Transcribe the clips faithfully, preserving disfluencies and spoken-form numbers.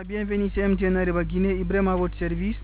Bonsoir, bienvenue chez M T N Areba Guinée, Ibrahim à votre service.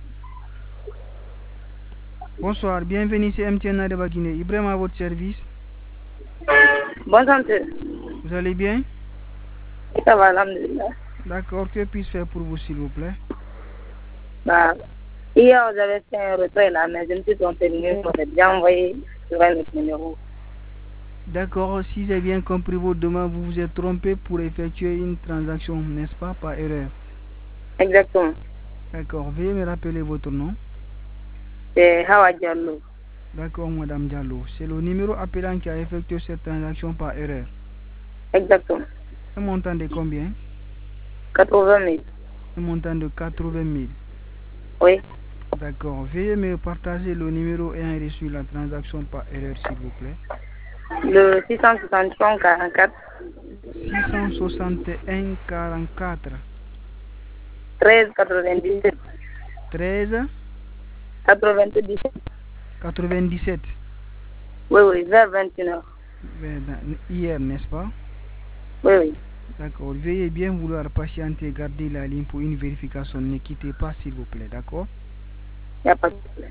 Bonsoir, bienvenue chez M T N Areba Guinée, Ibrahim à votre service. Bonsoir, monsieur. Vous allez bien? Ça va, alhamdulillah. D'accord, que puis-je faire pour vous, s'il vous plaît? Bah, hier, j'avais fait un retrait là, mais je me suis trompé de numéro. J'ai déjà envoyé sur un autre numéro. D'accord, si j'ai bien compris votre demande, vous vous êtes trompé pour effectuer une transaction, n'est-ce pas, par erreur? Exactement. D'accord, veuillez me rappeler votre nom. C'est Hawa Diallo. D'accord, Madame Diallo. C'est le numéro appelant qui a effectué cette transaction par erreur. Exactement. Un montant de combien? quatre-vingt mille. Un montant de quatre-vingt mille. Oui. D'accord. Veuillez me partager le numéro ayant reçu la transaction par erreur, s'il vous plaît. Le six cent soixante-trois quarante-quatre. six cent soixante et un quarante-quatre. treize quatre-vingt-dix-sept. treize quatre-vingt-dix-sept. quatre-vingt-dix-sept. Oui, oui, vers vingt et une heures. Hier, n'est-ce pas? Oui, oui. D'accord. Veuillez bien vouloir patienter, garder la ligne pour une vérification. Ne quittez pas, s'il vous plaît. D'accord? Il n'y a pas de problème.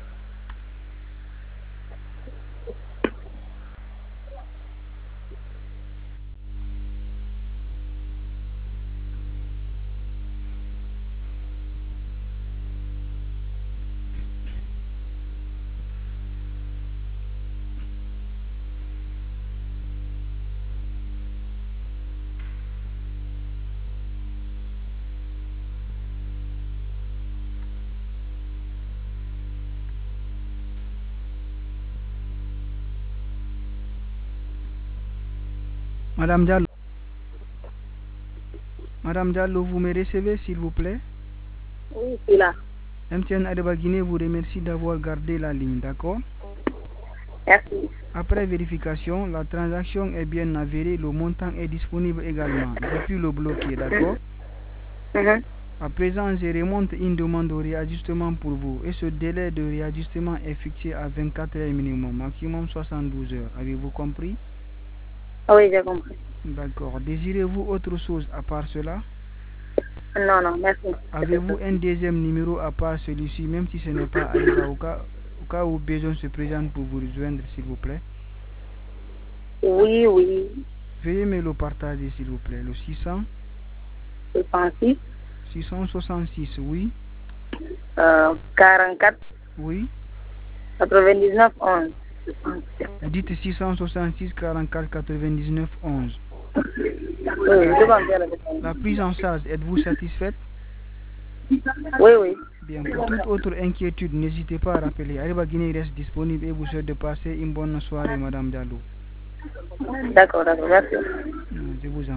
Madame Diallo. Madame Diallo, vous me recevez, s'il vous plaît? Oui, je suis là. M T N Areba Guinée vous remercie d'avoir gardé la ligne, d'accord? Merci. Après vérification, la transaction est bien avérée, le montant est disponible également. J'ai pu le bloquer, d'accord? Mhm. À présent, je remonte une demande de réajustement pour vous et ce délai de réajustement est fixé à vingt-quatre heures minimum, maximum soixante-douze heures. Avez-vous compris? Oui, j'ai compris. D'accord. Désirez-vous autre chose à part cela? Non, non, merci. Avez-vous un deuxième numéro à part celui-ci, même si ce n'est pas Areba, au cas, au cas où besoin se présente pour vous rejoindre, s'il vous plaît? Oui, oui. Veuillez me le partager, s'il vous plaît. Le six cents soixante-six. six cent soixante-six, oui. Euh, quarante-quatre. Oui. quatre-vingt-dix-neuf onze. Vous dites six cent soixante-six quarante-quatre quatre-vingt-dix-neuf onze. Oui, je vais faire le La prise en charge, êtes-vous satisfaite? Oui, oui. Bien, pour toute autre inquiétude, n'hésitez pas à rappeler. Areba Guinée reste disponible et vous souhaite de passer une bonne soirée, Madame Diallo. D'accord, d'accord, merci. Je vous en